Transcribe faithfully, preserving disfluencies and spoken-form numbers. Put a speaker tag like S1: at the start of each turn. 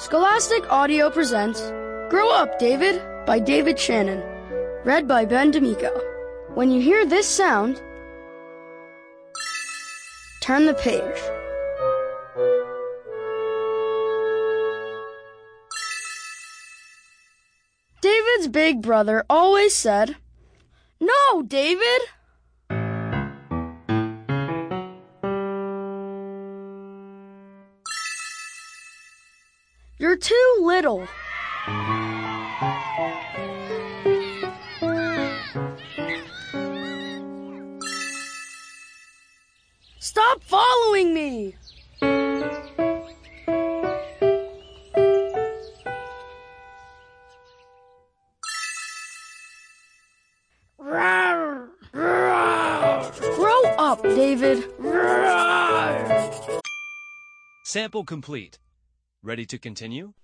S1: Scholastic Audio presents Grow Up, David by David Shannon, read by Ben D'Amico. When you hear this sound, turn the page. David's big brother always said, "No, David!" You're too little. Stop following me! Grow up, David.
S2: Sample complete. Ready to continue?